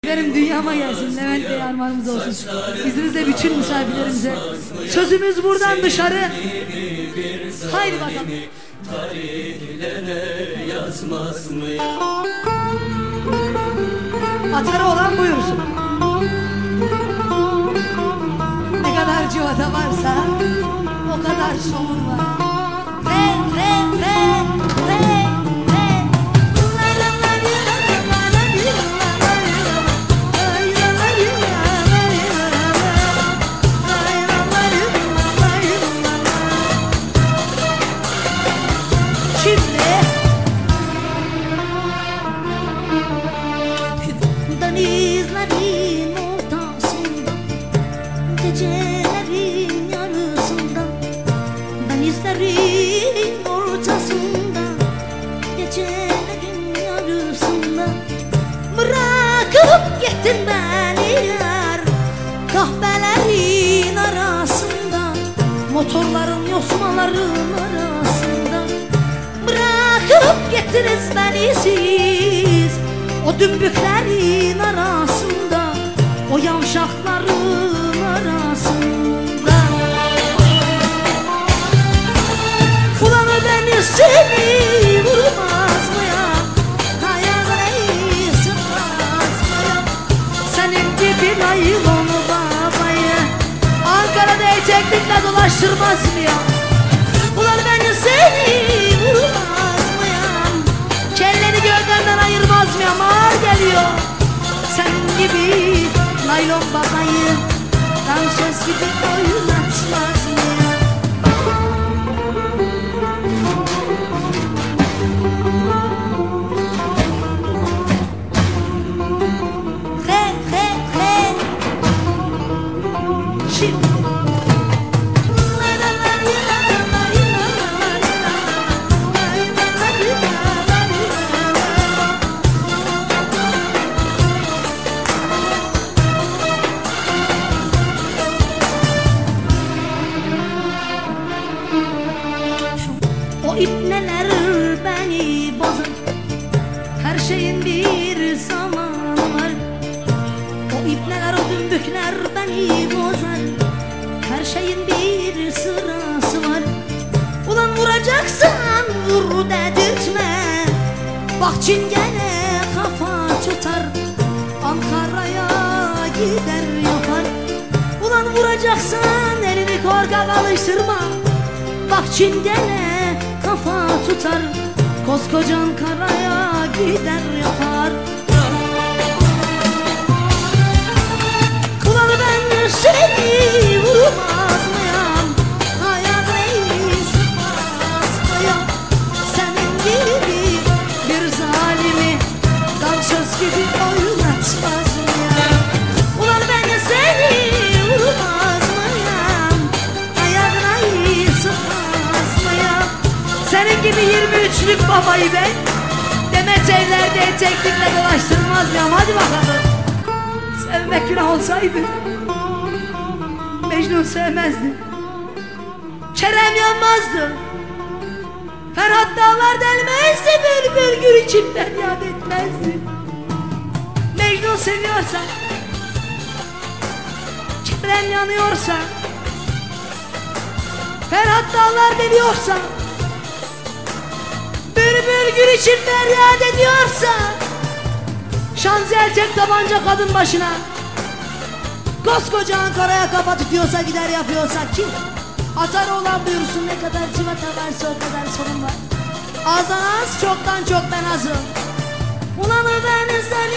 Benim dünyama gelsin. Levent Bey armağanımız olsun. İzninizle bütün misafirlerimize. Sözümüz buradan dışarı. Haydi bakalım. Tarihlere yazmaz mı? Atarı olan buyursun. Ne kadar civata varsa o kadar somun var. Denizlerin ortasında, gecelerin yarısında, denizlerin ortasında, gecelerin yarısında bırakıp gittin beni yar, kahvelerin arasında, motorların yosmaların arasında bırakıp gittiniz beni siz. O dümbüklerin arasında, o yavşakların arasında. Ulanı beni seni vurmaz mı ya? Ayağını sıkmaz mı ya? Senin gibi naylon babayı Ankara'da eteklikle dolaştırmaz mı ya? Ulanı beni seni vurmaz mı ya? Kelleni gövdenden ayırmaz mı ya? Ağır geliyor. Senin gibi naylon babayı dansöz gibi oynatmaz mı ya? He he he. Şimdi o ipneler beni bozar, her şeyin bir zamanı var. O ipneler, o dümbükler beni bozar, her şeyin bir sırası var. Ulan vuracaksan vur dedirtme, bak çingene kafa tutar, Ankara'ya gider yapar. Ulan vuracaksan elini korkak alıştırma, bak çingene kafa tutar, koskoca Ankara'ya gider yapar. Ulan ben seni vurmaz mıyım? Ayağını sıkmaz mıyım? Senin gibi bir zalimi dansöz gibi oynatmaz mıyım? Ulan ben seni vurmaz mıyım? Ayağını sıkmaz mıyım? Senin gibi 23'lük babayı ben Demet evlerde eteklikle dolaştırmaz mıyım? Hadi bakalım. Sevmek günah olsaydı Mecnun sevmezdi, Kerem yanmazdı, Ferhat dağlar delmezdi, bülbül gül içimden yad etmezdi. Mecnun seviyorsa, Kerem yanıyorsa, Ferhat dağlar deliyorsa, bülbül gül içimden yad ediyorsa, Şanzel tek tabanca kadın başına, koskoca Ankara'ya kafa tutuyorsa, gider yapıyorsa kim? Atar olan buyursun, ne kadar civata varsa o kadar sorun var. Azdan az, çoktan çok ben azım. Ulanı ben isterim.